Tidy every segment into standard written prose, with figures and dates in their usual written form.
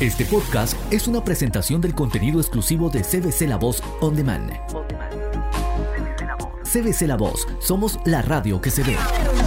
Este podcast es una presentación del contenido exclusivo de CBC La Voz On Demand. CBC La Voz, somos la radio que se ve.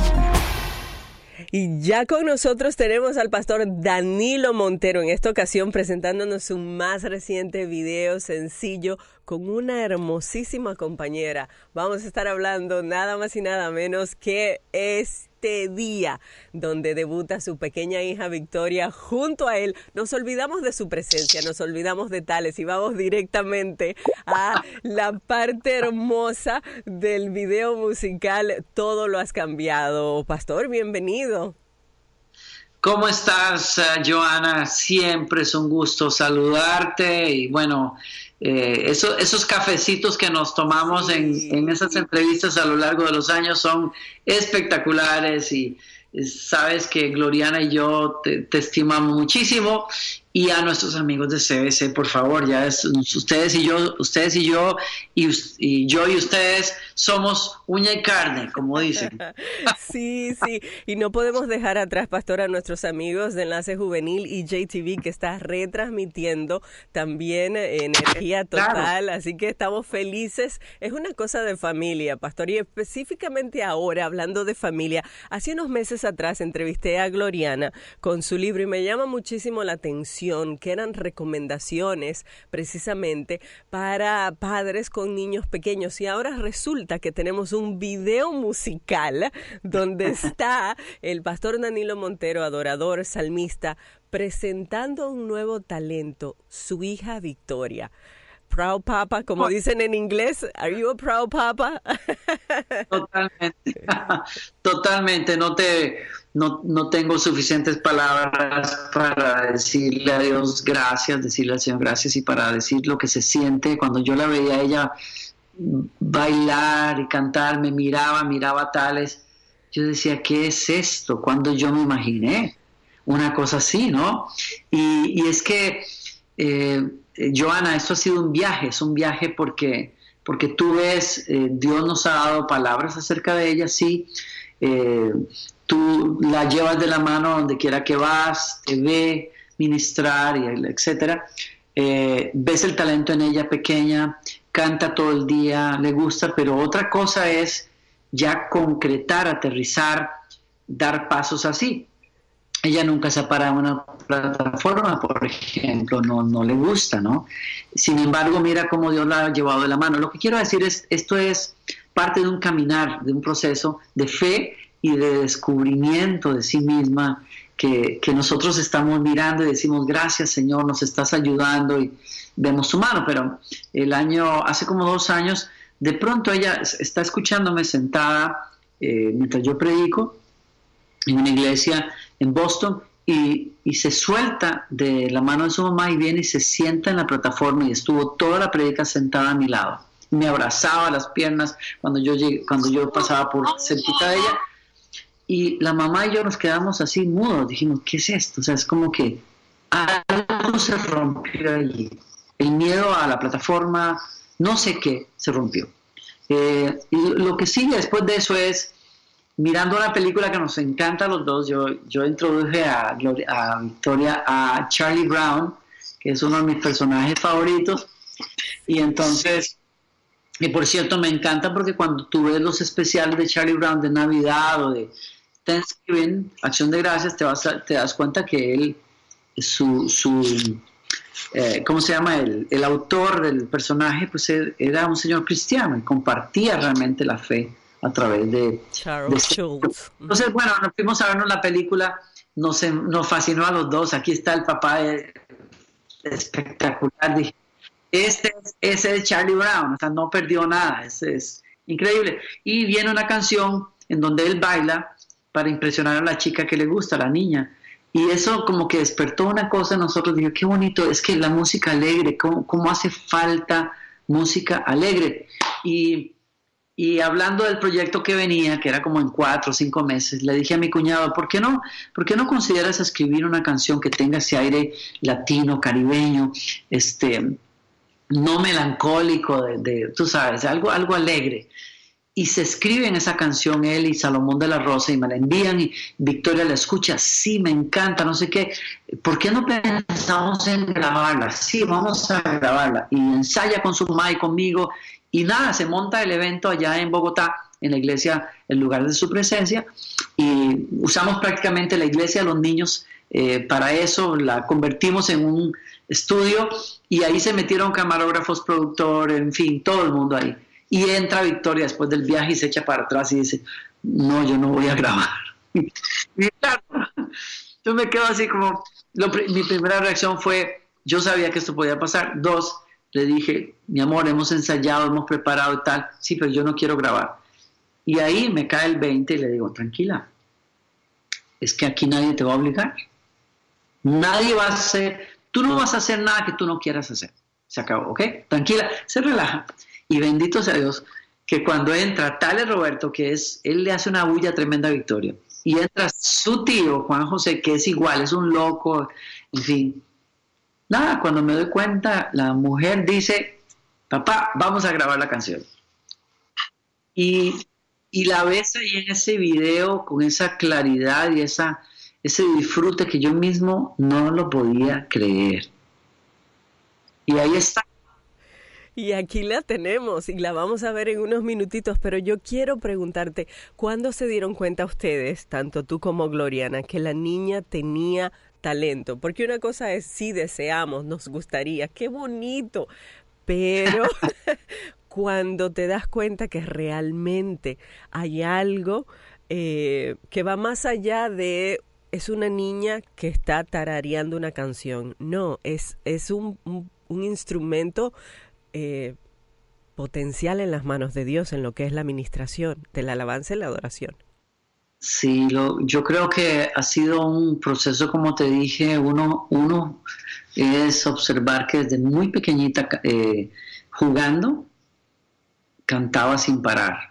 Y ya con nosotros tenemos al pastor Danilo Montero, en esta ocasión presentándonos su más reciente video sencillo con una hermosísima compañera. Vamos a estar hablando nada más y nada menos que este día donde debuta su pequeña hija Victoria junto a él. Nos olvidamos de su presencia, nos olvidamos de tales y vamos directamente a la parte hermosa del video musical Todo lo has cambiado. Pastor, bienvenido. ¿Cómo estás, Joana? Siempre es un gusto saludarte y bueno, esos cafecitos que nos tomamos en esas entrevistas a lo largo de los años son espectaculares y sabes que Gloriana y yo te estimamos muchísimo, y a nuestros amigos de CBC, por favor, ustedes y yo y ustedes somos uña y carne, como dicen. Sí, y no podemos dejar atrás, pastor, a nuestros amigos de Enlace Juvenil y JTV, que está retransmitiendo también Energía Total, claro. Así que estamos felices. Es una cosa de familia, pastor, y específicamente ahora, hablando de familia, hace unos meses atrás entrevisté a Gloriana con su libro y me llama muchísimo la atención que eran recomendaciones precisamente para padres con niños pequeños, y ahora resulta que tenemos un video musical donde está el pastor Danilo Montero, adorador, salmista, presentando un nuevo talento, su hija Victoria. Proud Papa, como dicen en inglés. Are you a proud papa? Totalmente. No tengo suficientes palabras para decirle a Dios gracias, decirle al Señor gracias, y para decir lo que se siente cuando yo la veía a ella bailar y cantar, me miraba tales. Yo decía, ¿qué es esto? Cuando yo me imaginé una cosa así, ¿no? Y es que Joana, esto ha sido un viaje, es un viaje porque tú ves, Dios nos ha dado palabras acerca de ella, sí, tú la llevas de la mano donde quiera que vas, te ve ministrar, etcétera, ves el talento en ella pequeña, canta todo el día, le gusta, pero otra cosa es ya concretar, aterrizar, dar pasos así. Ella nunca se ha parado en una plataforma, por ejemplo, no le gusta, ¿no? Sin embargo, mira cómo Dios la ha llevado de la mano. Lo que quiero decir es, esto es parte de un caminar, de un proceso de fe y de descubrimiento de sí misma que nosotros estamos mirando y decimos, gracias, Señor, nos estás ayudando, y vemos tu mano. Pero hace como 2 años, de pronto ella está escuchándome sentada mientras yo predico en una iglesia en Boston, y se suelta de la mano de su mamá y viene y se sienta en la plataforma, y estuvo toda la prédica sentada a mi lado. Me abrazaba las piernas cuando yo pasaba por cerquita de ella, y la mamá y yo nos quedamos así mudos. Dijimos, ¿qué es esto? O sea, es como que algo se rompió allí. El miedo a la plataforma, no sé qué, se rompió. Y lo que sigue después de eso es, mirando una película que nos encanta a los dos, yo introduje a Victoria a Charlie Brown, que es uno de mis personajes favoritos, y entonces, y por cierto, me encanta porque cuando tú ves los especiales de Charlie Brown de Navidad o de Thanksgiving, Acción de Gracias, te das cuenta que él, ¿cómo se llama? El autor del personaje, pues era un señor cristiano y compartía realmente la fe a través de Charles Schulz. Entonces, bueno, nos fuimos a vernos la película, nos fascinó a los dos. Aquí está el papá espectacular. Dije, ese es Charlie Brown, o sea, no perdió nada, ese es increíble. Y viene una canción en donde él baila para impresionar a la chica que le gusta, a la niña. Y eso como que despertó una cosa en nosotros. Dije, qué bonito, es que la música alegre, cómo hace falta música alegre. Y hablando del proyecto que venía, que era como en 4 o 5 meses, le dije a mi cuñado, ¿por qué no consideras escribir una canción que tenga ese aire latino, caribeño, no melancólico, tú sabes, algo alegre? y se escriben esa canción él y Salomón de la Rosa y me la envían y Victoria la escucha, sí, me encanta, no sé qué, ¿por qué no pensamos en grabarla? Sí, vamos a grabarla, y ensaya con su mamá y conmigo, y nada, se monta el evento allá en Bogotá, en la iglesia, en lugar de su presencia, y usamos prácticamente la iglesia de los niños para eso, la convertimos en un estudio, y ahí se metieron camarógrafos, productores, en fin, todo el mundo ahí. Y entra Victoria después del viaje y se echa para atrás y dice, no, yo no voy a grabar. Y claro, yo me quedo así como, mi primera reacción fue, yo sabía que esto podía pasar. 2, le dije, mi amor, hemos ensayado, hemos preparado y tal, sí, pero yo no quiero grabar. Y ahí me cae el 20 y le digo, tranquila, es que aquí nadie te va a obligar. Nadie va a hacer, tú no vas a hacer nada que tú no quieras hacer. Se acabó, ¿ok? Tranquila, se relaja. Y bendito sea Dios, que cuando entra Tale Roberto, que es, él le hace una bulla tremenda a Victoria, y entra su tío, Juan José, que es igual, es un loco, en fin. Nada, cuando me doy cuenta, la mujer dice, papá, vamos a grabar la canción. Y la ves ahí en ese video, con esa claridad y ese disfrute que yo mismo no lo podía creer. Y ahí está. Y aquí la tenemos y la vamos a ver en unos minutitos, pero yo quiero preguntarte, ¿cuándo se dieron cuenta ustedes, tanto tú como Gloriana, que la niña tenía talento? Porque una cosa es, sí deseamos, nos gustaría, qué bonito, pero cuando te das cuenta que realmente hay algo que va más allá de, es una niña que está tarareando una canción. No, es un instrumento potencial en las manos de Dios, en lo que es la administración de la alabanza y la adoración. Sí, yo creo que ha sido un proceso, como te dije, uno es observar que desde muy pequeñita jugando, cantaba sin parar.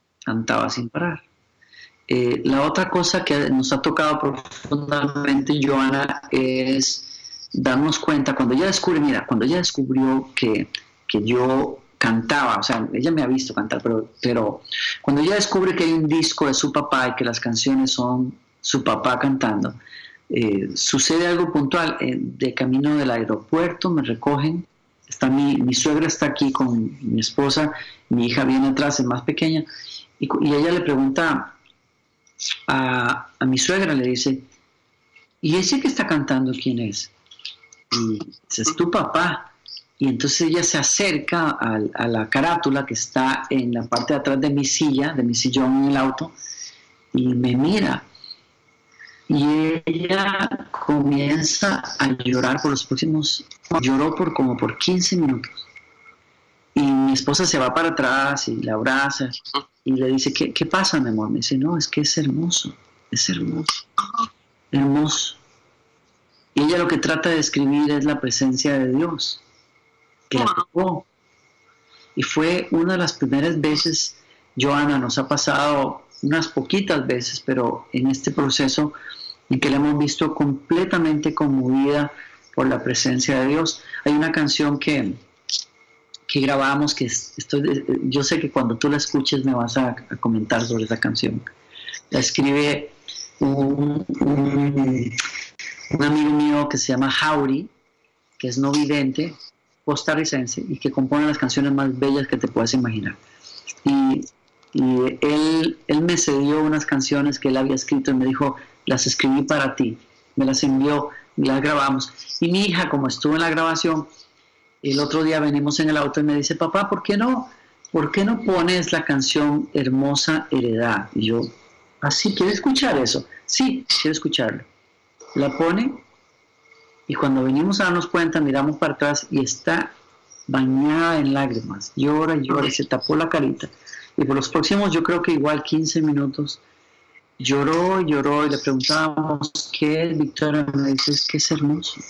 La otra cosa que nos ha tocado profundamente, Joana, es darnos cuenta, cuando ella descubrió que yo cantaba, o sea, ella me ha visto cantar, pero cuando ella descubre que hay un disco de su papá y que las canciones son su papá cantando, sucede algo puntual. De camino del aeropuerto me recogen, mi suegra está aquí con mi esposa, mi hija viene atrás, es más pequeña, y ella le pregunta a mi suegra, le dice, ¿y ese que está cantando quién es? Y dice, es tu papá. Y entonces ella se acerca a la carátula que está en la parte de atrás de mi silla, de mi sillón en el auto, y me mira. Y ella comienza a llorar lloró como por 15 minutos. Y mi esposa se va para atrás y la abraza y le dice, ¿qué pasa, mi amor? Me dice, no, es que es hermoso. Y ella lo que trata de describir es la presencia de Dios, que la tocó. Y fue una de las primeras veces, Joana, nos ha pasado unas poquitas veces, pero en este proceso en que la hemos visto completamente conmovida por la presencia de Dios. Hay una canción que grabamos, yo sé que cuando tú la escuches me vas a comentar sobre esa canción. La escribe un amigo mío que se llama Jauri, que es no vidente, costarricense, y que compone las canciones más bellas que te puedas imaginar. Y él me cedió unas canciones que él había escrito y me dijo, las escribí para ti, me las envió y las grabamos. Y mi hija, como estuvo en la grabación, el otro día venimos en el auto y me dice, papá, ¿por qué no pones la canción Hermosa Heredad? Y yo, ¿así quieres escuchar eso? Sí, quiero escucharlo. La pone y cuando venimos a darnos cuenta, miramos para atrás y está bañada en lágrimas, llora y se tapó la carita. Y por los próximos, yo creo que igual 15 minutos, lloró y le preguntábamos, ¿qué es, Victoria? Me dice, es que es hermoso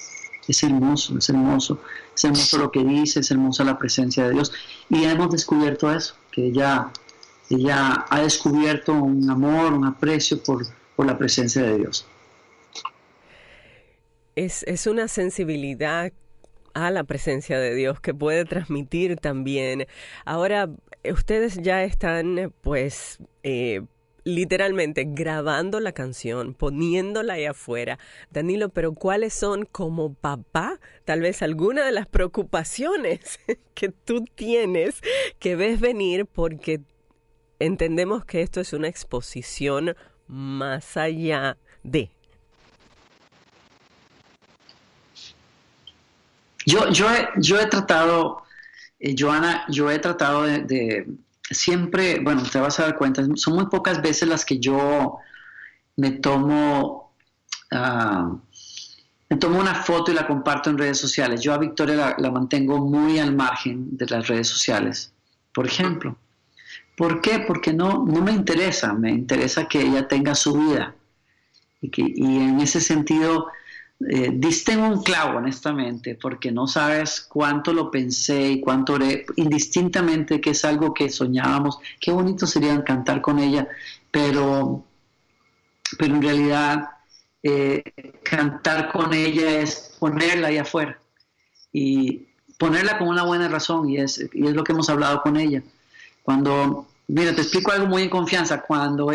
lo que dice, es hermosa la presencia de Dios. Y hemos descubierto eso, que ella ha descubierto un amor, un aprecio por la presencia de Dios. Es una sensibilidad a la presencia de Dios, que puede transmitir también. Ahora, ustedes ya están, pues, literalmente grabando la canción, poniéndola ahí afuera. Danilo, pero ¿cuáles son como papá, tal vez alguna de las preocupaciones que tú tienes, que ves venir, porque entendemos que esto es una exposición más allá de... Yo he tratado, Joana, yo he tratado de siempre, bueno, te vas a dar cuenta, son muy pocas veces las que yo me tomo, me tomo una foto y la comparto en redes sociales. Yo a Victoria la mantengo muy al margen de las redes sociales, por ejemplo. ¿Por qué? Porque no me me interesa que ella tenga su vida. Y en ese sentido, diste en un clavo, honestamente, porque no sabes cuánto lo pensé y cuánto oré, indistintamente, que es algo que soñábamos. Qué bonito sería cantar con ella, pero en realidad cantar con ella es ponerla ahí afuera y ponerla con una buena razón, y es lo que hemos hablado con ella. Mira, te explico algo muy en confianza. Cuando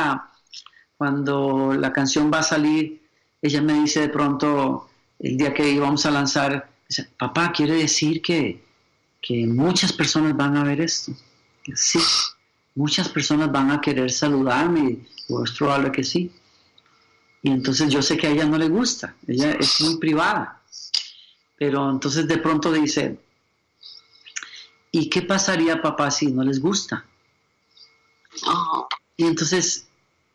la canción va a salir, ella me dice de pronto, el día que íbamos a lanzar, dice, papá, ¿quiere decir que muchas personas van a ver esto? Sí, muchas personas van a querer saludarme, o es probable que sí. Y entonces yo sé que a ella no le gusta, ella es muy privada. Pero entonces de pronto dice, ¿y qué pasaría, papá, si no les gusta? Y entonces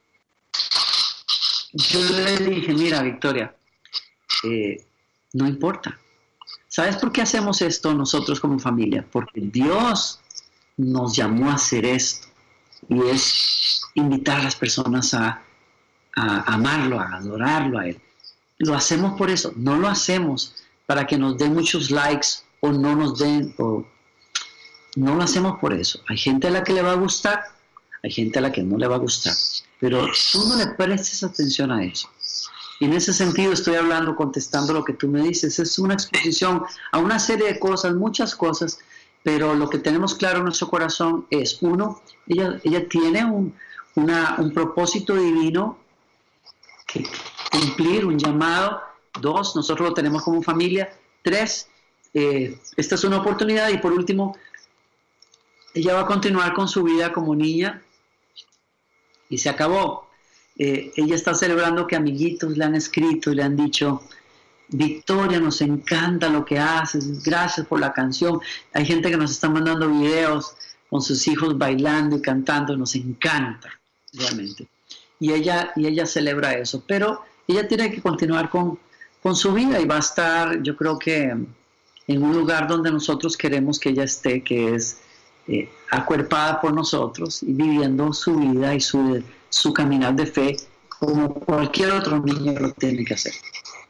yo le dije, mira, Victoria, no importa. ¿Sabes por qué hacemos esto nosotros como familia? Porque Dios nos llamó a hacer esto, y es invitar a las personas a amarlo, a adorarlo a Él. Lo hacemos por eso, no lo hacemos para que nos den muchos likes o no nos den, o no lo hacemos por eso. Hay gente a la que le va a gustar, hay gente a la que no le va a gustar, pero tú no le prestes atención a eso. Y en ese sentido estoy hablando, contestando lo que tú me dices. Es una exposición a una serie de cosas, muchas cosas, pero lo que tenemos claro en nuestro corazón es, uno, ella tiene un propósito divino que cumplir, un llamado. Dos, nosotros lo tenemos como familia. Tres, esta es una oportunidad. Y por último, ella va a continuar con su vida como niña y se acabó. Ella está celebrando que amiguitos le han escrito y le han dicho, Victoria, nos encanta lo que haces, gracias por la canción. Hay gente que nos está mandando videos con sus hijos bailando y cantando, nos encanta realmente. Y ella celebra eso, pero ella tiene que continuar con su vida, y va a estar, yo creo que en un lugar donde nosotros queremos que ella esté, que es acuerpada por nosotros y viviendo su vida y su caminar de fe como cualquier otro niño lo tiene que hacer.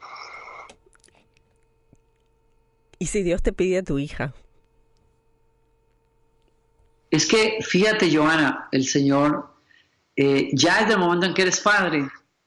¿Y si Dios te pide a tu hija? Es que, fíjate, Joana, el Señor, ya desde el momento en que eres padre,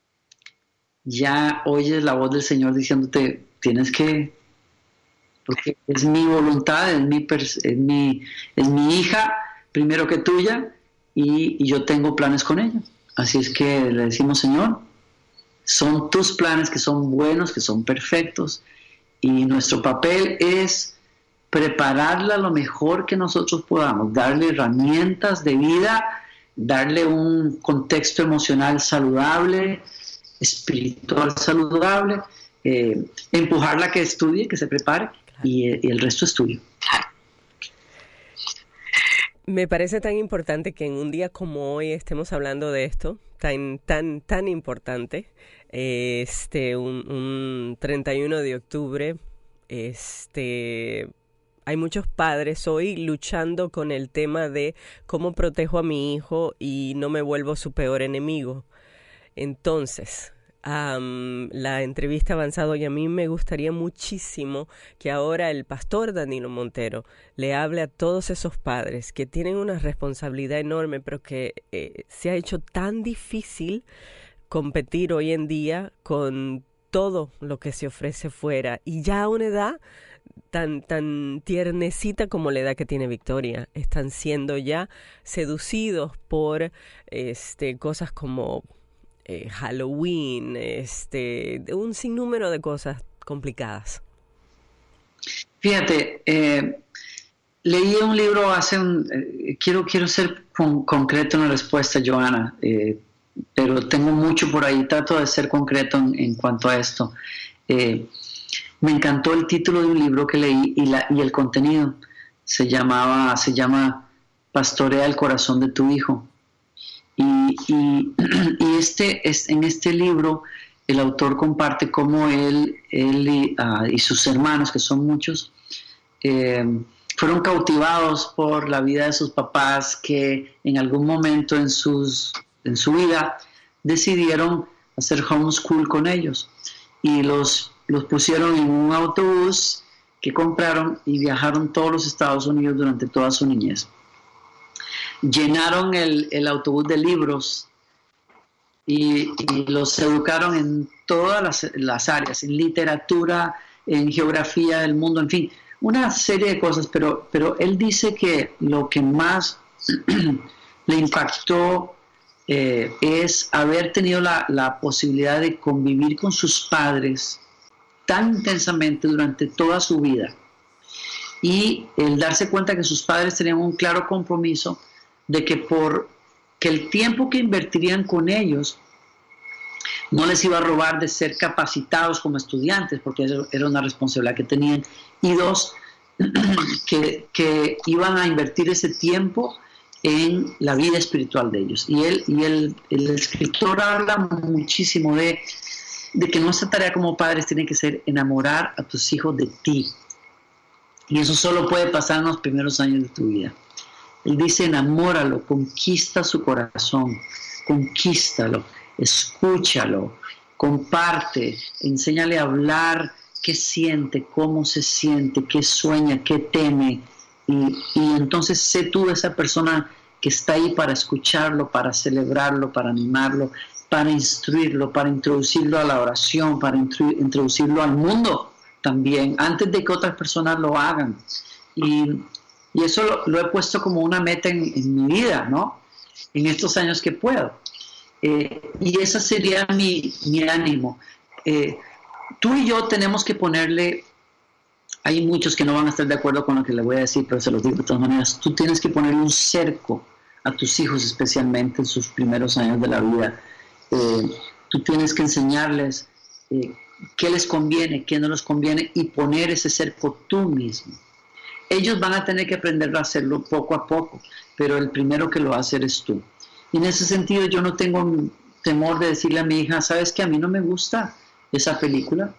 ya oyes la voz del Señor diciéndote, tienes que, porque es mi voluntad, es mi hija, primero que tuya, y yo tengo planes con ella. Así es que le decimos, Señor, son tus planes que son buenos, que son perfectos, y nuestro papel es prepararla lo mejor que nosotros podamos, darle herramientas de vida, darle un contexto emocional saludable, espiritual saludable, empujarla a que estudie, que se prepare, y el resto es tuyo. Me parece tan importante que en un día como hoy estemos hablando de esto, tan importante, un 31 de octubre, hay muchos padres hoy luchando con el tema de cómo protejo a mi hijo y no me vuelvo su peor enemigo. Entonces, la entrevista ha avanzado, y a mí me gustaría muchísimo que ahora el pastor Danilo Montero le hable a todos esos padres que tienen una responsabilidad enorme, pero que se ha hecho tan difícil competir hoy en día con todo lo que se ofrece fuera, y ya a una edad tan tiernecita como la edad que tiene Victoria. Están siendo ya seducidos por cosas como Halloween, un sinnúmero de cosas complicadas. Fíjate, leí un libro quiero ser concreto en la respuesta, Johanna, pero tengo mucho por ahí, trato de ser concreto en cuanto a esto. Me encantó el título de un libro que leí y el contenido se llama Pastorea el corazón de tu hijo. Y en este libro el autor comparte cómo él y sus hermanos, que son muchos, fueron cautivados por la vida de sus papás, que en algún momento en su vida decidieron hacer homeschool con ellos y los pusieron en un autobús que compraron y viajaron todos los Estados Unidos durante toda su niñez. Llenaron el autobús de libros y los educaron en todas las áreas, en literatura, en geografía del mundo, en fin, una serie de cosas, pero él dice que lo que más le impactó es haber tenido la posibilidad de convivir con sus padres tan intensamente durante toda su vida y el darse cuenta que sus padres tenían un claro compromiso de que que el tiempo que invertirían con ellos no les iba a robar de ser capacitados como estudiantes, porque eso era una responsabilidad que tenían, y dos, que iban a invertir ese tiempo en la vida espiritual de ellos. Y el escritor habla muchísimo de que nuestra tarea como padres tiene que ser enamorar a tus hijos de ti. Y eso solo puede pasar en los primeros años de tu vida. Él dice, enamóralo, conquista su corazón, conquístalo, escúchalo, comparte, enséñale a hablar qué siente, cómo se siente, qué sueña, qué teme. Y entonces sé tú esa persona que está ahí para escucharlo, para celebrarlo, para animarlo, para instruirlo, para introducirlo a la oración, para introducirlo al mundo también, antes de que otras personas lo hagan. Y eso lo he puesto como una meta en mi vida, ¿no? En estos años que puedo. Y ese sería mi ánimo. Tú y yo tenemos que ponerle, hay muchos que no van a estar de acuerdo con lo que le voy a decir, pero se los digo de todas maneras, tú tienes que ponerle un cerco a tus hijos, especialmente en sus primeros años de la vida. Tú tienes que enseñarles qué les conviene, qué no les conviene, y poner ese cerco tú mismo. Ellos van a tener que aprender a hacerlo poco a poco, pero el primero que lo va a hacer es tú. Y en ese sentido yo no tengo temor de decirle a mi hija, ¿sabes qué? A mí no me gusta esa película.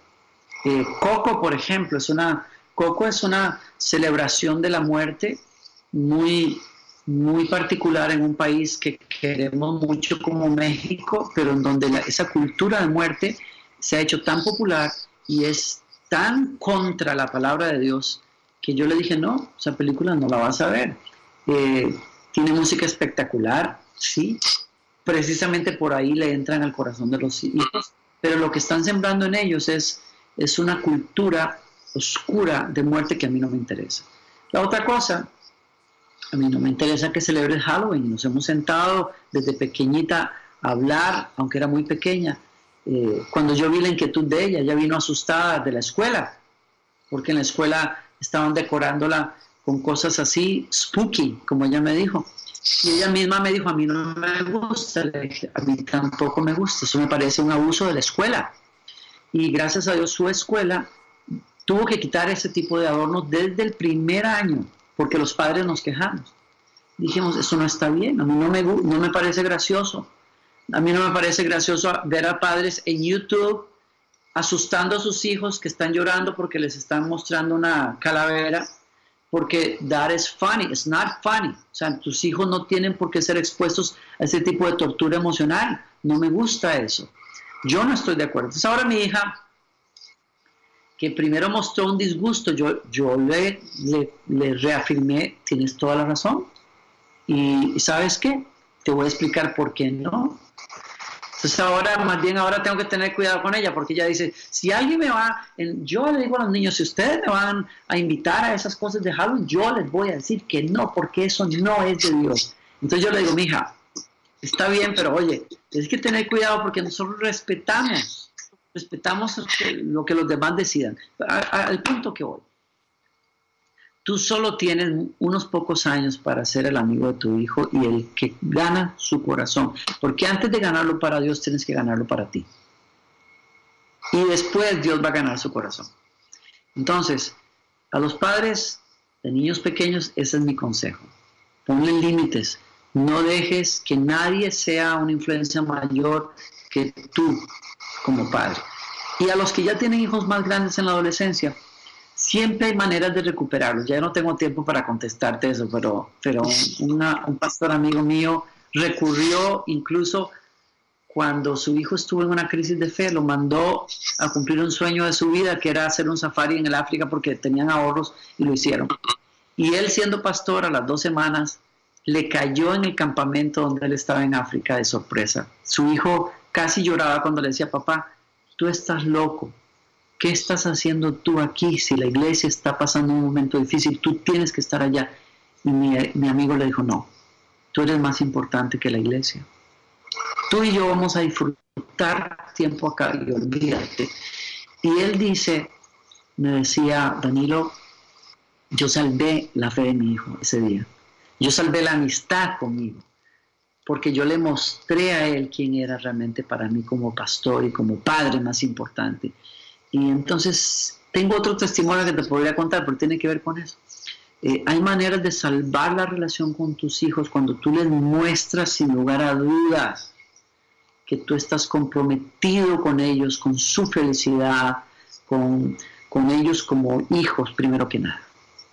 Coco, por ejemplo, Coco es una celebración de la muerte muy, muy particular en un país que queremos mucho como México, pero en donde esa cultura de muerte se ha hecho tan popular y es tan contra la palabra de Dios que yo le dije, no, esa película no la vas a ver. Tiene música espectacular, sí, precisamente por ahí le entran al corazón de los hijos, pero lo que están sembrando en ellos es una cultura oscura de muerte que a mí no me interesa. La otra cosa, a mí no me interesa que celebres Halloween. Nos hemos sentado desde pequeñita a hablar, aunque era muy pequeña. Cuando yo vi la inquietud de ella vino asustada de la escuela, porque en la escuela estaban decorándola con cosas así, spooky, como ella me dijo. Y ella misma me dijo, a mí no me gusta, le dije, a mí tampoco me gusta, eso me parece un abuso de la escuela. Y gracias a Dios su escuela tuvo que quitar ese tipo de adornos desde el primer año, porque los padres nos quejamos. Dijimos, eso no está bien, a mí no me parece gracioso. A mí no me parece gracioso ver a padres en YouTube asustando a sus hijos que están llorando porque les están mostrando una calavera, porque that is funny, it's not funny. O sea, tus hijos no tienen por qué ser expuestos a ese tipo de tortura emocional. No me gusta eso. Yo no estoy de acuerdo. Entonces ahora mi hija, que primero mostró un disgusto, yo le reafirmé, tienes toda la razón. Y ¿sabes qué? Te voy a explicar por qué no. Entonces ahora tengo que tener cuidado con ella, porque ella dice, si alguien yo le digo a los niños, si ustedes me van a invitar a esas cosas de Halloween, yo les voy a decir que no, porque eso no es de Dios. Entonces yo le digo, mija, está bien, pero oye, tienes que tener cuidado porque nosotros respetamos lo que los demás decidan. Al punto que voy. Tú solo tienes unos pocos años para ser el amigo de tu hijo y el que gana su corazón. Porque antes de ganarlo para Dios, tienes que ganarlo para ti. Y después Dios va a ganar su corazón. Entonces, a los padres de niños pequeños, ese es mi consejo. Ponle límites. No dejes que nadie sea una influencia mayor que tú como padre. Y a los que ya tienen hijos más grandes en la adolescencia, siempre hay maneras de recuperarlos. Ya no tengo tiempo para contestarte eso, pero un pastor amigo mío recurrió incluso cuando su hijo estuvo en una crisis de fe, lo mandó a cumplir un sueño de su vida, que era hacer un safari en el África porque tenían ahorros y lo hicieron. Y él, siendo pastor, a las 2 semanas le cayó en el campamento donde él estaba en África de sorpresa. Su hijo casi lloraba cuando le decía, papá, tú estás loco. ¿Qué estás haciendo tú aquí? Si la iglesia está pasando un momento difícil, tú tienes que estar allá. Y mi amigo le dijo, no, tú eres más importante que la iglesia. Tú y yo vamos a disfrutar tiempo acá y olvídate. Y él me decía, Danilo, yo salvé la fe de mi hijo ese día. Yo salvé la amistad conmigo, porque yo le mostré a él quién era realmente para mí como pastor y como padre más importante. Y entonces tengo otro testimonio que te podría contar, pero tiene que ver con eso. Hay maneras de salvar la relación con tus hijos cuando tú les muestras sin lugar a dudas que tú estás comprometido con ellos, con su felicidad, con ellos como hijos primero que nada.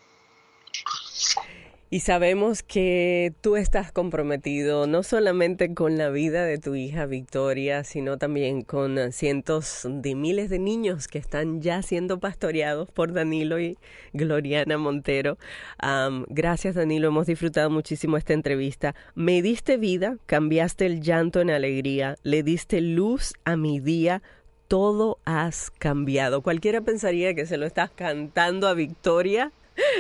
Y sabemos que tú estás comprometido no solamente con la vida de tu hija Victoria, sino también con cientos de miles de niños que están ya siendo pastoreados por Danilo y Gloriana Montero. Gracias, Danilo, hemos disfrutado muchísimo esta entrevista. Me diste vida, cambiaste el llanto en alegría, le diste luz a mi día. Todo has cambiado. Cualquiera pensaría que se lo estás cantando a Victoria.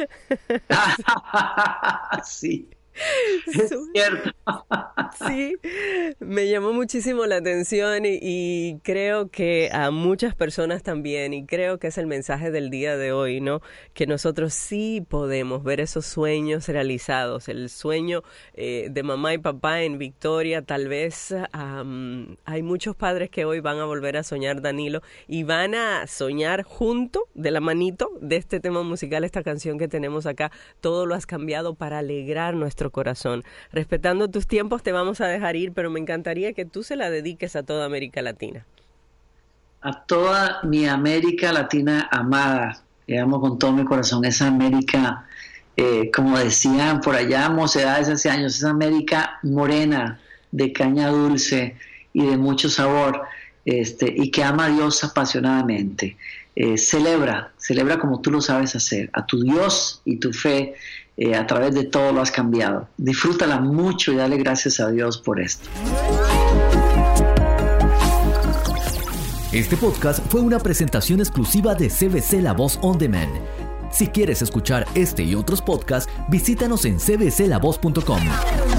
Sí, es cierto. Sí, me llamó muchísimo la atención y creo que a muchas personas también, y creo que es el mensaje del día de hoy, ¿no? Que nosotros sí podemos ver esos sueños realizados, el sueño de mamá y papá en Victoria. Tal vez hay muchos padres que hoy van a volver a soñar, Danilo, y van a soñar junto de la manito de este tema musical, esta canción que tenemos acá, Todo lo has cambiado, para alegrar nuestro corazón. Respetando tus tiempos te vamos a dejar ir, pero me encantaría que tú se la dediques a toda América Latina. A toda mi América Latina amada, que amo con todo mi corazón, esa América, como decían por allá mocedades hace años, esa América morena, de caña dulce y de mucho sabor, y que ama a Dios apasionadamente. Celebra como tú lo sabes hacer, a tu Dios y tu fe. A través de todo lo has cambiado. Disfrútala mucho y dale gracias a Dios por esto. Este podcast fue una presentación exclusiva de CBC La Voz On Demand. Si quieres escuchar este y otros podcasts, visítanos en cbclavoz.com.